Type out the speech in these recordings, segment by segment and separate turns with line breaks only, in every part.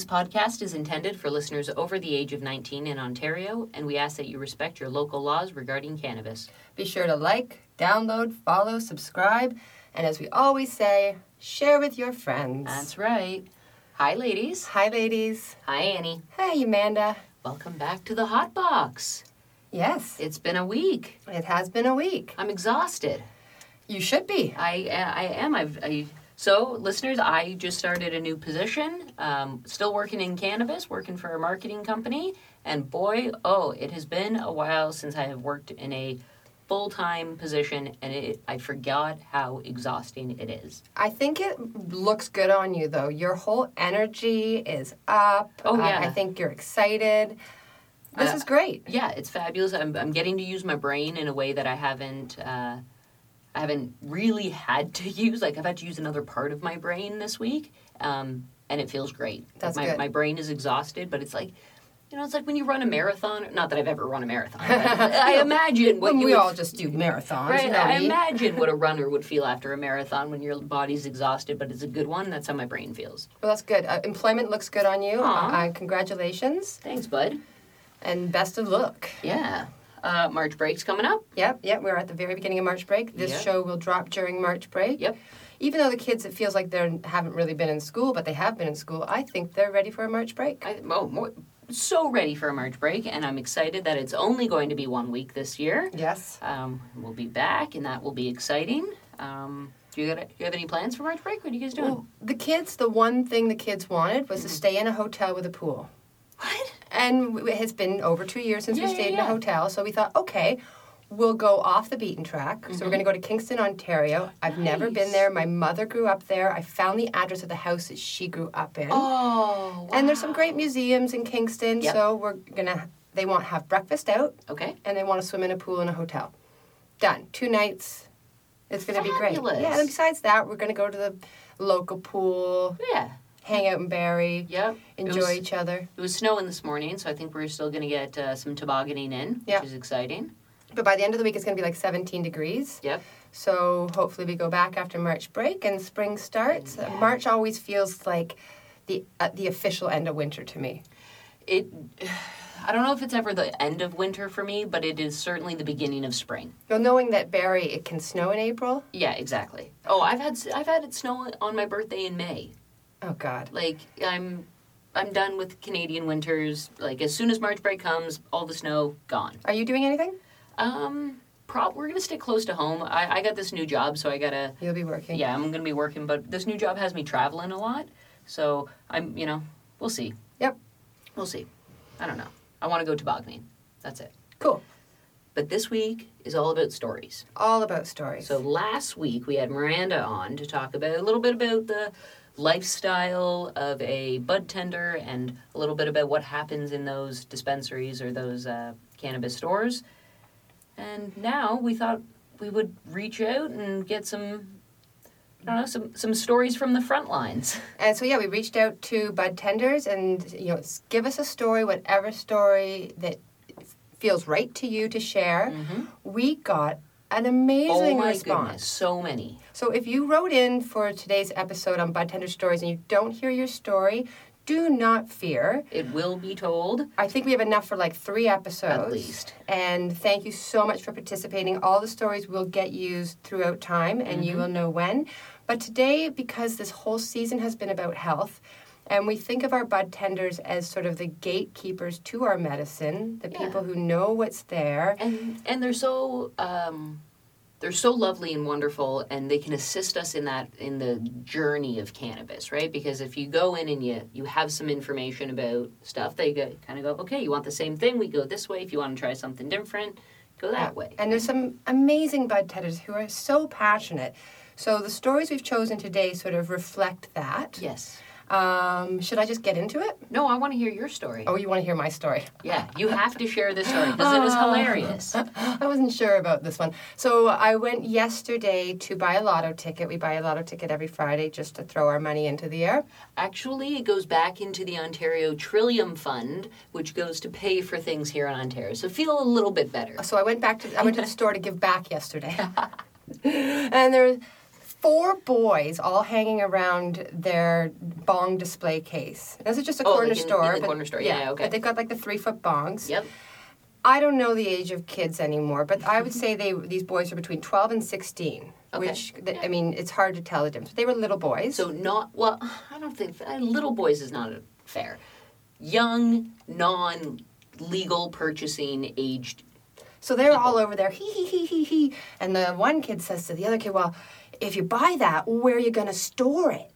This podcast is intended for listeners over the age of 19 in Ontario, and we ask that you respect your local laws regarding cannabis.
Be sure to like, download, follow, subscribe, and as we always say, share with your friends.
That's right. Hi, ladies.
Hi, ladies.
Hi, Annie.
Hey, Amanda.
Welcome back to the Hot Box.
Yes.
It's been a week.
It has been a week.
I'm exhausted.
You should be.
I am. So, listeners, I just started a new position, still working in cannabis, working for a marketing company, and boy, it has been a while since I have worked in a full-time position, and I forgot how exhausting it is.
I think it looks good on you, though. Your whole energy is up.
Oh, yeah.
I think you're excited. This is great.
Yeah, it's fabulous. I'm getting to use my brain in a way that I haven't really had to use. Like, I've had to use another part of my brain this week, and it feels great.
That's
good. My brain is exhausted, but it's like, it's like when you run a marathon. Not that I've ever run a marathon. But I imagine what
we all just do marathons.
Right,
you know
I imagine what a runner would feel after a marathon when your body's exhausted, but it's a good one. That's how my brain feels.
Well, that's good. Employment looks good on you. Congratulations.
Thanks, bud.
And best of luck.
Yeah. March break's coming up.
Yep. We're at the very beginning of March break. This show will drop during March break.
Yep.
Even though the kids, it feels like they haven't really been in school, but they have been in school, I think they're ready for a March break.
So ready for a March break, and I'm excited that it's only going to be 1 week this year.
Yes.
We'll be back, and that will be exciting. Do you have any plans for March break? What are you guys doing?
Well, the one thing the kids wanted was to stay in a hotel with a pool.
What?
And it has been over 2 years since we stayed in a hotel, so we thought, okay, we'll go off the beaten track. Mm-hmm. So we're going to go to Kingston, Ontario. I've never been there. My mother grew up there. I found the address of the house that she grew up in.
Oh, wow.
And there's some great museums in Kingston, so they want to have breakfast out.
Okay.
And they want to swim in a pool in a hotel. Done. 2 nights. It's going to be great. Yeah, and besides that, we're going to go to the local pool.
Yeah.
Hang out in Barrie.
Yep.
Enjoy each other.
It was snowing this morning, so I think we're still going to get some tobogganing in, which is exciting.
But by the end of the week, it's going to be like 17 degrees.
Yep.
So hopefully we go back after March break and spring starts. Yeah. March always feels like the official end of winter to me.
I don't know if it's ever the end of winter for me, but it is certainly the beginning of spring.
Well, knowing that Barrie, it can snow in April.
Yeah, exactly. Oh, I've had it snow on my birthday in May.
Oh God.
Like I'm done with Canadian winters. Like as soon as March break comes, all the snow gone.
Are you doing anything?
We're gonna stick close to home. I got this new job, so I gotta.
You'll be working.
Yeah, I'm gonna be working, but this new job has me traveling a lot, so we'll see.
Yep.
We'll see. I don't know. I want to go tobogganing. That's it.
Cool.
But this week is all about stories.
All about stories.
So last week we had Miranda on to talk about a little bit about the lifestyle of a bud tender and a little bit about what happens in those dispensaries or those cannabis stores. And now we thought we would reach out and get some stories from the front lines.
And so, we reached out to bud tenders and, give us a story, whatever story that feels right to you to share. Mm-hmm. We got an amazing response.
Goodness, so many.
So if you wrote in for today's episode on Bud Tender Stories and you don't hear your story, do not fear.
It will be told.
I think we have enough for like 3 episodes.
At least.
And thank you so much for participating. All the stories will get used throughout time and you will know when. But today, because this whole season has been about health, and we think of our bud tenders as sort of the gatekeepers to our medicine, the people who know what's there.
And they're so lovely and wonderful, and they can assist us in the journey of cannabis, right? Because if you go in and you have some information about stuff, they kind of go, okay, you want the same thing, we go this way. If you want to try something different, go that way.
And there's some amazing bud tenders who are so passionate. So the stories we've chosen today sort of reflect that.
Yes.
Should I just get into it?
No, I want to hear your story.
Oh, you want to hear my story?
Yeah, you have to share this story because it was hilarious.
I wasn't sure about this one. So I went yesterday to buy a lotto ticket. We buy a lotto ticket every Friday just to throw our money into the air.
Actually, it goes back into the Ontario Trillium Fund, which goes to pay for things here in Ontario. So feel a little bit better.
So I went to the store to give back yesterday. And there were 4 boys all hanging around their bong display case. This is just a corner
like
store.
in the corner store, yeah, okay.
But they've got like the 3-foot bongs.
Yep.
I don't know the age of kids anymore, but I would say these boys are between 12 and 16.
Okay.
Which, I mean, it's hard to tell the difference. They were little boys.
So I don't think, little boys is not fair. Young, non-legal purchasing aged.
So they're all over there, he. And the one kid says to the other kid, well, if you buy that, where are you going to store it?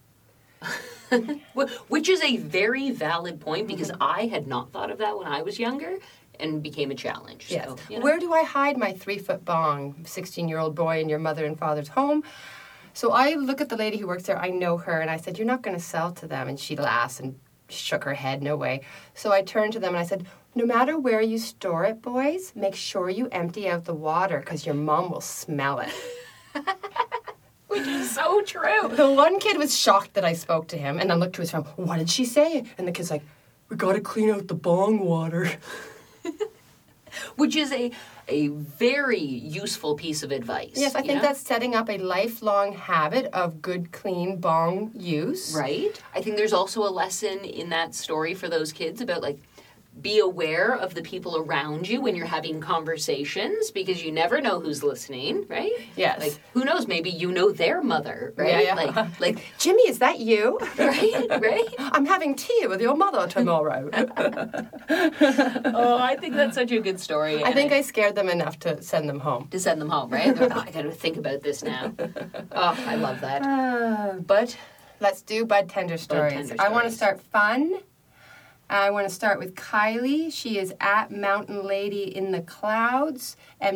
Which is a very valid point, because I had not thought of that when I was younger, and became a challenge.
Yes.
So, you know.
Where do I hide my 3-foot bong, 16-year-old boy in your mother and father's home? So I look at the lady who works there. I know her, and I said, you're not going to sell to them. And she laughs and shook her head, no way. So I turned to them and I said, no matter where you store it, boys, make sure you empty out the water, because your mom will smell it.
Which is so true.
The one kid was shocked that I spoke to him, and then looked to his friend, what did she say? And the kid's like, we got to clean out the bong water.
Which is a very useful piece of advice.
Yes, I think that's setting up a lifelong habit of good, clean bong use.
Right. I think there's also a lesson in that story for those kids about, like, be aware of the people around you when you're having conversations, because you never know who's listening, right?
Yes.
Like, who knows? Maybe you know their mother, right?
Yeah.
Like,
Jimmy, is that you?
right?
I'm having tea with your mother tomorrow.
Oh, I think that's such a good story.
I think I scared them enough to send them home.
To send them home, right? They're like, I got to think about this now. Oh, I love that. But
let's do bud tender stories. I want to start fun. I want to start with Kylie. She is at Mountain Lady in the Clouds,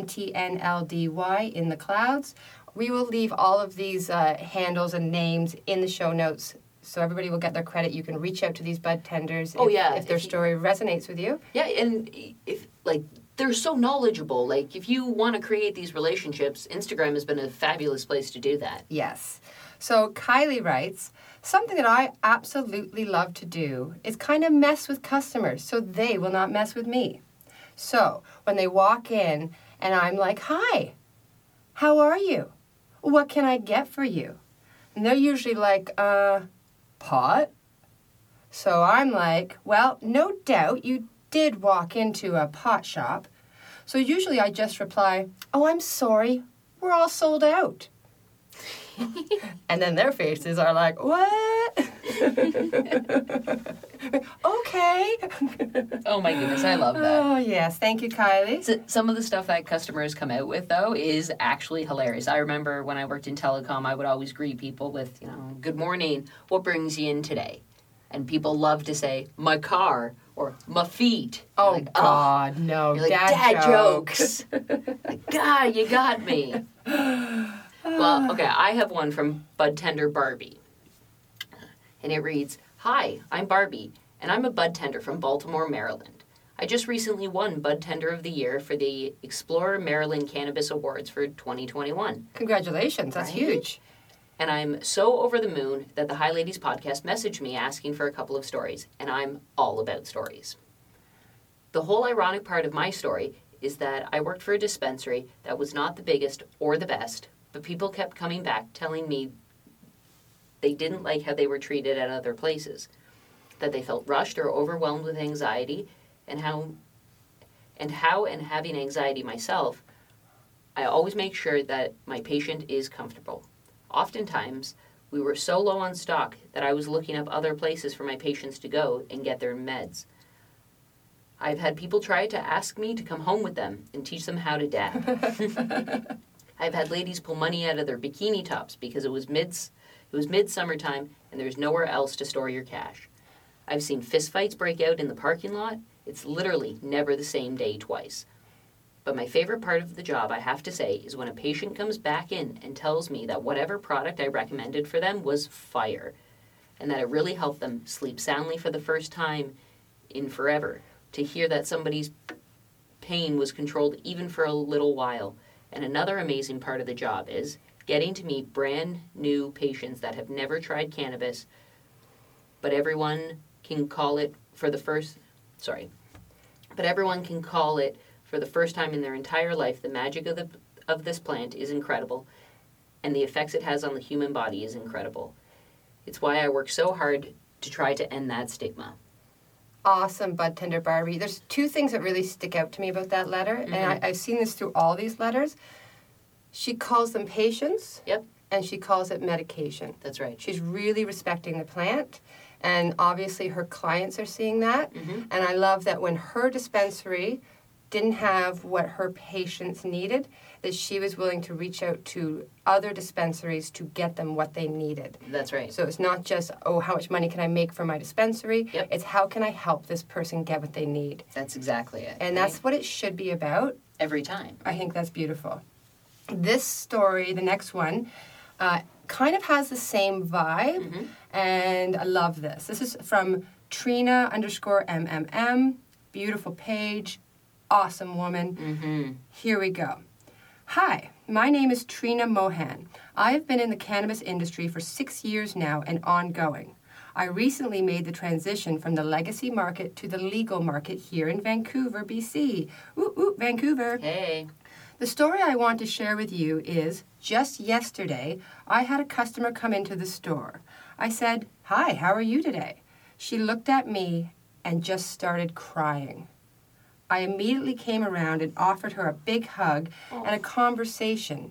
MTNLDY in the Clouds. We will leave all of these handles and names in the show notes, so everybody will get their credit. You can reach out to these bud tenders if their story resonates with you.
Yeah, and if, like, they're so knowledgeable. Like, if you want to create these relationships, Instagram has been a fabulous place to do that.
Yes. So Kylie writes, something that I absolutely love to do is kind of mess with customers so they will not mess with me. So when they walk in and I'm like, hi, how are you? What can I get for you? And they're usually like, pot? So I'm like, well, no doubt you did walk into a pot shop. So usually I just reply, oh, I'm sorry, we're all sold out. And then their faces are like, what? Okay.
Oh my goodness, I love that.
Oh, yes. Thank you, Kylie.
So, some of the stuff that customers come out with, though, is actually hilarious. I remember when I worked in telecom, I would always greet people with, good morning, what brings you in today? And people love to say, my car, or my feet.
Oh,
like,
God, no.
You're like, dad jokes. Like, God, you got me. Well, okay, I have one from Bud Tender Barbie. And it reads, hi, I'm Barbie, and I'm a bud tender from Baltimore, Maryland. I just recently won Bud Tender of the Year for the Explorer Maryland Cannabis Awards for 2021.
Congratulations, that's huge.
And I'm so over the moon that the Hi Ladies podcast messaged me asking for a couple of stories, and I'm all about stories. The whole ironic part of my story is that I worked for a dispensary that was not the biggest or the best, but people kept coming back telling me they didn't like how they were treated at other places, that they felt rushed or overwhelmed with anxiety, and having anxiety myself, I always make sure that my patient is comfortable. Oftentimes, we were so low on stock that I was looking up other places for my patients to go and get their meds. I've had people try to ask me to come home with them and teach them how to dab. I've had ladies pull money out of their bikini tops because it was mid-summertime and there's nowhere else to store your cash. I've seen fistfights break out in the parking lot. It's literally never the same day twice. But my favorite part of the job, I have to say, is when a patient comes back in and tells me that whatever product I recommended for them was fire, and that it really helped them sleep soundly for the first time in forever, to hear that somebody's pain was controlled even for a little while. And another amazing part of the job is getting to meet brand new patients that have never tried cannabis, but everyone can call it for the first time in their entire life. The magic of this plant is incredible, and the effects it has on the human body is incredible. It's why I work so hard to try to end that stigma.
Awesome, Bud Tender Barbie. There's two things that really stick out to me about that letter, and I've seen this through all these letters. She calls them patients.
Yep.
And she calls it medication.
That's right.
She's really respecting the plant, and obviously her clients are seeing that.
Mm-hmm.
And I love that when her dispensary didn't have what her patients needed, that she was willing to reach out to other dispensaries to get them what they needed.
That's right.
So it's not just, oh, how much money can I make for my dispensary?
Yep.
It's how can I help this person get what they need?
That's exactly it.
And that's what it should be about.
Every time.
I think that's beautiful. This story, the next one, kind of has the same vibe, and I love this. This is from Trina_MMM. Beautiful page. Awesome woman. Here we go. Hi, my name is Trina Mohan. I have been in the cannabis industry for 6 years now and ongoing. I recently made the transition from the legacy market to the legal market here in Vancouver, BC. Ooh, ooh, Vancouver.
Hey.
The story I want to share with you is, just yesterday, I had a customer come into the store. I said, "Hi, how are you today?" She looked at me and just started crying. I immediately came around and offered her a big hug and a conversation.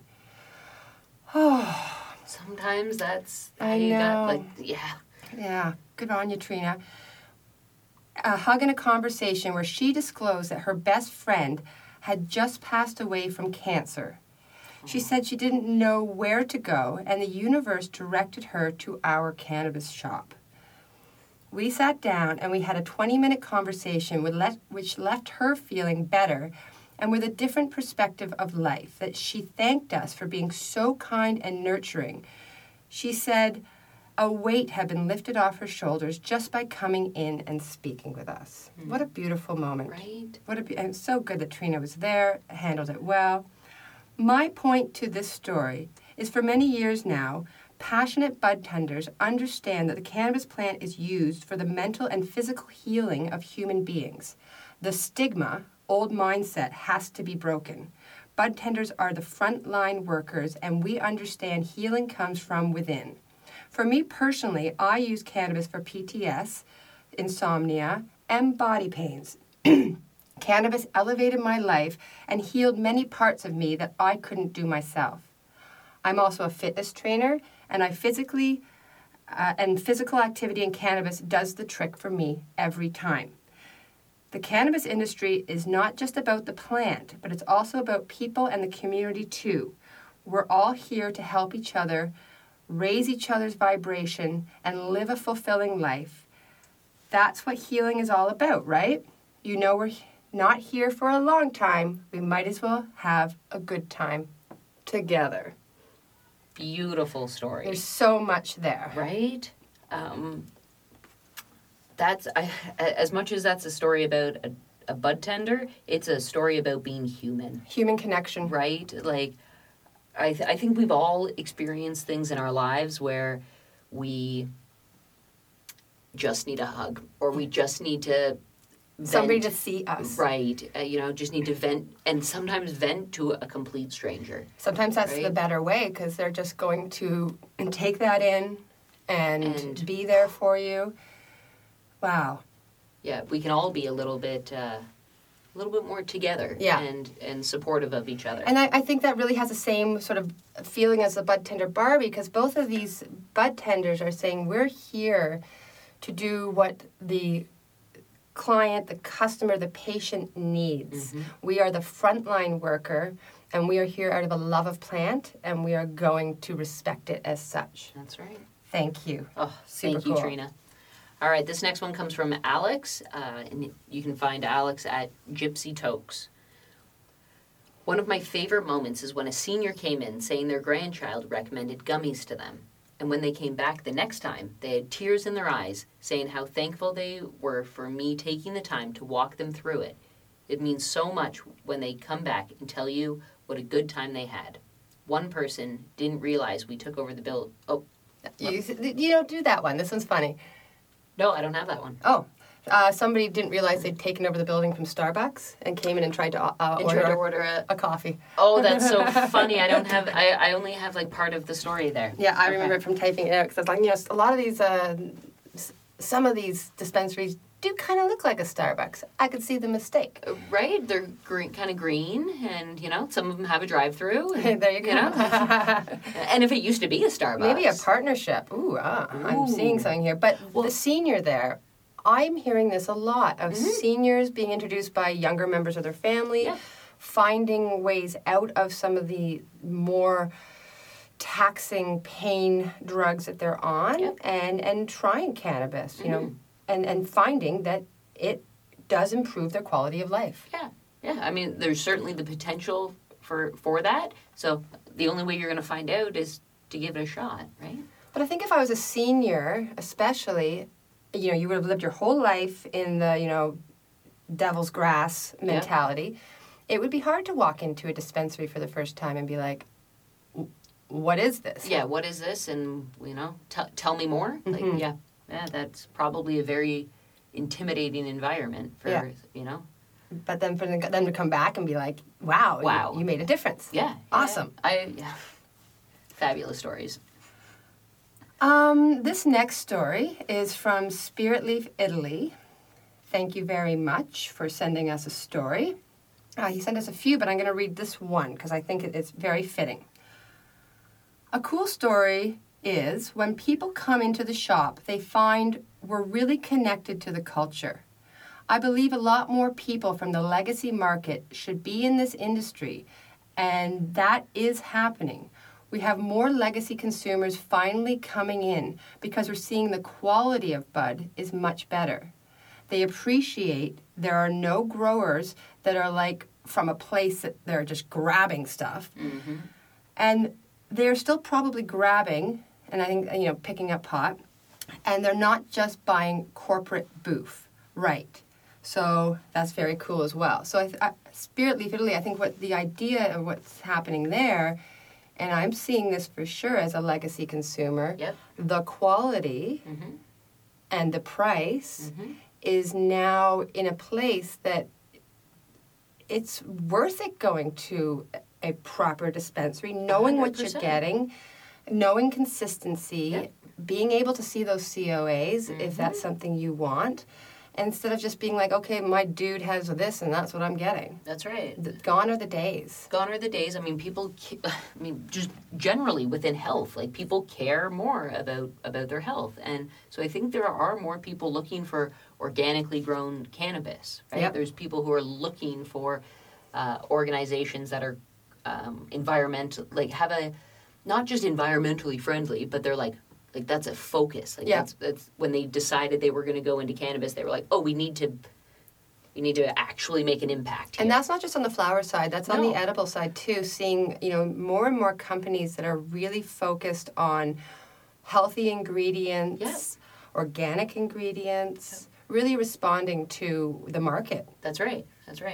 Oh,
Sometimes that's how
I
you
know.
got, yeah.
Yeah, good on you, Trina. A hug and a conversation where she disclosed that her best friend had just passed away from cancer. She said she didn't know where to go, and the universe directed her to our cannabis shop. We sat down and we had a 20-minute conversation which left her feeling better and with a different perspective of life, that she thanked us for being so kind and nurturing. She said a weight had been lifted off her shoulders just by coming in and speaking with us. What a beautiful moment.
Right?
And it's so good that Trina was there, handled it well. My point to this story is for many years now, passionate bud tenders understand that the cannabis plant is used for the mental and physical healing of human beings. The stigma, old mindset, has to be broken. Bud tenders are the frontline workers, and we understand healing comes from within. For me personally, I use cannabis for PTS, insomnia, and body pains. Cannabis elevated my life and healed many parts of me that I couldn't do myself. I'm also a fitness trainer, and physical activity in cannabis does the trick for me every time. The cannabis industry is not just about the plant, but it's also about people and the community too. We're all here to help each other, raise each other's vibration, and live a fulfilling life. That's what healing is all about, right? You know, we're not here for a long time. We might as well have a good time together.
Beautiful story.
There's so much there.
Right? As much as that's a story about a bud tender, it's a story about being human.
Human connection.
Right? Like, I think we've all experienced things in our lives where we just need a hug, or we just need to vent.
Somebody to see us.
Right. Just need to vent, and sometimes vent to a complete stranger.
Sometimes that's
Right.
the better way, because they're just going to take that in and be there for you. Wow.
Yeah, we can all be a little bit more together,
Yeah.
and supportive of each other.
And I think that really has the same sort of feeling as the Bud Tender Barbie, because both of these bud tenders are saying we're here to do what the client, the customer, the patient needs. We are the frontline worker, and we are here out of a love of plant, and we are going to respect it as such.
That's right.
Thank you.
Oh,
Super
thank you,
cool.
Trina. All right, this next one comes from Alex, and you can find Alex at Gypsy Tokes. One of my favorite moments is when a senior came in saying their grandchild recommended gummies to them. And when they came back the next time, they had tears in their eyes, saying how thankful they were for me taking the time to walk them through it. It means so much when they come back and tell you what a good time they had. One person didn't realize we took over the bill. Oh,
You don't do that one. This one's funny.
no, I don't have that one.
Oh, Somebody didn't realize they'd taken over the building from Starbucks and came in and tried to
order
a coffee.
Oh, that's so funny. I only have like part of the story there.
Yeah, I remember it from typing it out because I was like, a lot of these, some of these dispensaries do kind of look like a Starbucks. I could see the mistake.
Right? They're kind of green, and some of them have a drive-through.
There you go.
And if it used to be a Starbucks,
maybe a partnership. I'm seeing something here. But the senior there, I'm hearing this a lot of seniors being introduced by younger members of their family, finding ways out of some of the more taxing pain drugs that they're on, and trying cannabis, and finding that it does improve their quality of life.
Yeah. I mean, there's certainly the potential for that. So the only way you're going to find out is to give it a shot, right?
But I think if I was a senior, especially, you would have lived your whole life in the, devil's grass mentality. It would be hard to walk into a dispensary for the first time and be like, what is this?
Yeah, what is this? And, tell me more. Like, yeah, that's probably a very intimidating environment for,
But then for them to come back and be like, wow. You made a difference.
Yeah.
Awesome.
Fabulous stories.
This next story is from Spirit Leaf, Italy. Thank you very much for sending us a story. He sent us a few, but I'm going to read this one because I think it's very fitting. A cool story is when people come into the shop, they find we're really connected to the culture. I believe a lot more people from the legacy market should be in this industry, and that is happening. We have more legacy consumers finally coming in because we're seeing the quality of bud is much better. They appreciate there are no growers that are like from a place that they're just grabbing stuff. Mm-hmm. And they're still probably grabbing, and I think, picking up pot, and they're not just buying corporate boof. Right. So that's very cool as well. So Spirit Leaf Italy, I think what the idea of what's happening there, and I'm seeing this for sure as a legacy consumer, the quality and the price is now in a place that it's worth it going to a proper dispensary, knowing 100%. What you're getting, knowing consistency, being able to see those COAs if that's something you want, instead of just being like, okay, my dude has this and that's what I'm getting.
That's right.
Gone are the days.
Gone are the days. I mean, just generally within health, like people care more about their health. And so I think there are more people looking for organically grown cannabis, right? Yep. There's people who are looking for organizations that are environmental, like have a, not just environmentally friendly, but they're like that's a focus. Like that's when they decided they were going to go into cannabis, they were like, oh, we need to actually make an impact here.
And that's not just on the flower side, that's on the edible side too, seeing, more and more companies that are really focused on healthy ingredients, organic ingredients, really responding to the market.
That's right.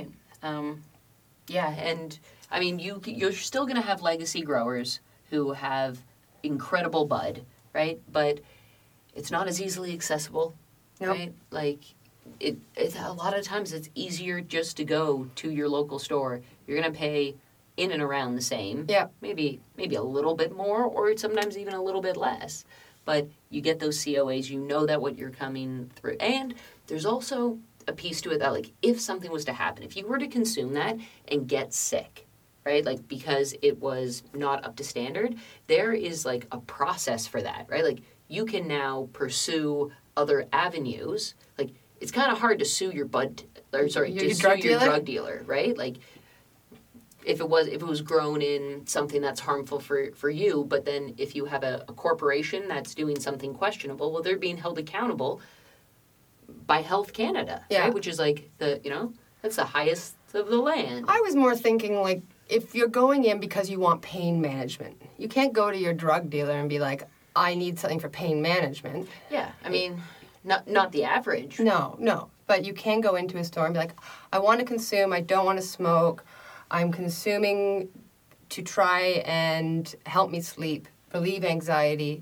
And I mean, you're still going to have legacy growers who have incredible bud, right? But it's not as easily accessible, right? Like, it's a lot of times it's easier just to go to your local store. You're going to pay in and around the same. Yeah. Maybe a little bit more, or sometimes even a little bit less. But you get those COAs, you know that what you're coming through. And there's also a piece to it that, like, if something was to happen, if you were to consume that and get sick, right, like, because it was not up to standard, there is, like, a process for that, right? Like, you can now pursue other avenues. Like, it's kind of hard to sue your drug dealer, right? Like, if it was grown in something that's harmful for you, but then if you have a corporation that's doing something questionable, well, they're being held accountable by Health Canada, right? Which is like that's the highest of the land.
I was more thinking, like, if you're going in because you want pain management, you can't go to your drug dealer and be like, I need something for pain management.
Yeah, I mean, not the average.
No. But you can go into a store and be like, I want to consume, I don't want to smoke, I'm consuming to try and help me sleep, relieve anxiety.
Yep.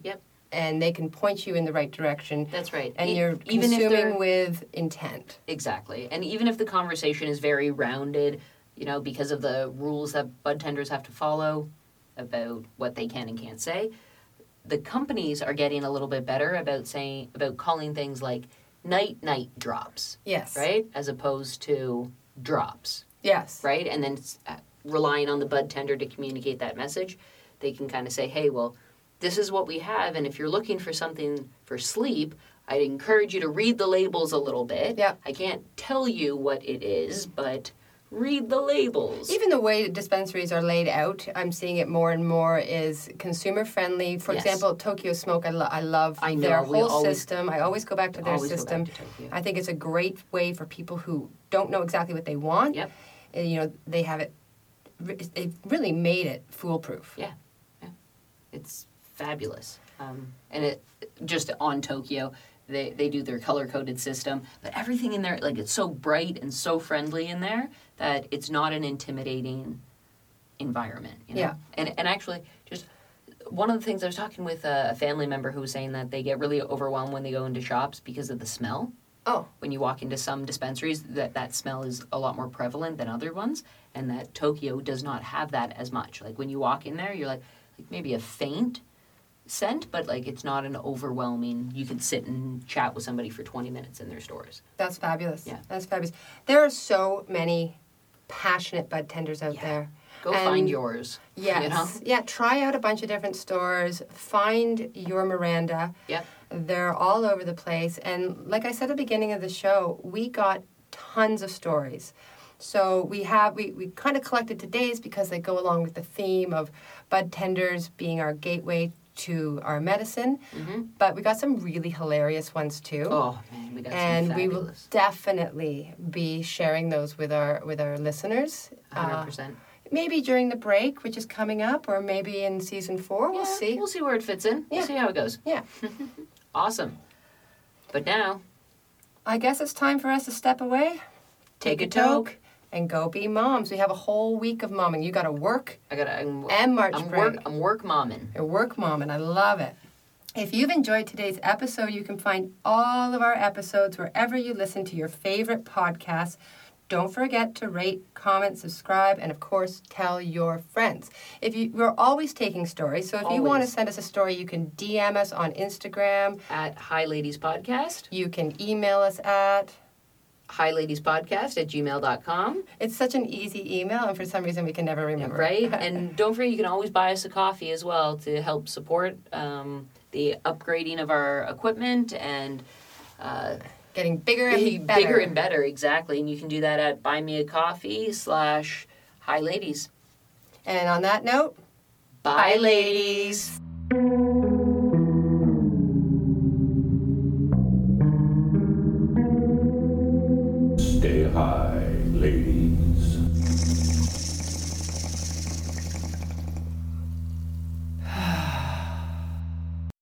and they can point you in the right direction.
That's right.
And you're
even if
consuming
they're
with intent.
exactly, and even if the conversation is very rounded, because of the rules that bud tenders have to follow about what they can and can't say, the companies are getting a little bit better about calling things like night drops.
Yes.
Right, as opposed to drops.
Yes.
Right, and then relying on the bud tender to communicate that message, they can kind of say, hey, well, this is what we have, and if you're looking for something for sleep, I'd encourage you to read the labels a little bit.
Yeah.
I can't tell you what it is, but read the labels.
Even the way dispensaries are laid out, I'm seeing it more and more is consumer friendly. For
Yes.
example, Tokyo Smoke, I love
I know,
their
we
whole
always-
system. I always go back to their
Always go
system.
back to Tokyo.
I think it's a great way for people who don't know exactly what they want.
Yep.
They have it. They've really made it foolproof.
Yeah. It's fabulous. And it just on Tokyo, they do their color-coded system, but everything in there, like, it's so bright and so friendly in there that it's not an intimidating environment.
Yeah.
And actually, just one of the things I was talking with a family member who was saying that they get really overwhelmed when they go into shops because of the smell.
Oh.
When you walk into some dispensaries, that smell is a lot more prevalent than other ones, and that Tokyo does not have that as much. Like, when you walk in there, you're like maybe a faint scent, but like it's not an overwhelming, you could sit and chat with somebody for 20 minutes in their stores.
That's fabulous.
Yeah.
That's fabulous. There are so many passionate bud tenders out
Yeah.
there.
Go
And
find yours.
Yes. Yeah, try out a bunch of different stores. Find your Miranda.
Yep.
They're all over the place. And like I said at the beginning of the show, we got tons of stories. So we kind of collected today's because they go along with the theme of bud tenders being our gateway to our medicine.
Mm-hmm.
But we got some really hilarious ones too.
Oh man, we got
and
some
we will
fabulous.
definitely be sharing those with our listeners.
100%.
Maybe during the break, which is coming up, or maybe in season 4. We'll see.
We'll see where it fits in. We'll
Yeah.
see how it goes.
Yeah.
Awesome. But now,
I guess it's time for us to step away,
take a toke.
and go be moms. We have a whole week of momming. You got to work
I'm
March break.
I'm work momming.
Your work mom, and I love it. If you've enjoyed today's episode, you can find all of our episodes wherever you listen to your favorite podcasts. Don't forget to rate, comment, subscribe, and of course, tell your friends. We're always taking stories, so if you want to
Always.
send us a story, you can DM us on Instagram.
At Hi Ladies Podcast,
You can email us at.
highladiespodcast@gmail.com.
It's such an easy email, and for some reason we can never remember.
Right? And don't forget, you can always buy us a coffee as well to help support the upgrading of our equipment and
Getting bigger and better.
bigger and better, exactly. And you can do that at buymeacoffee/Hi Ladies.
And on that note,
Bye, ladies.
Stay high, lady.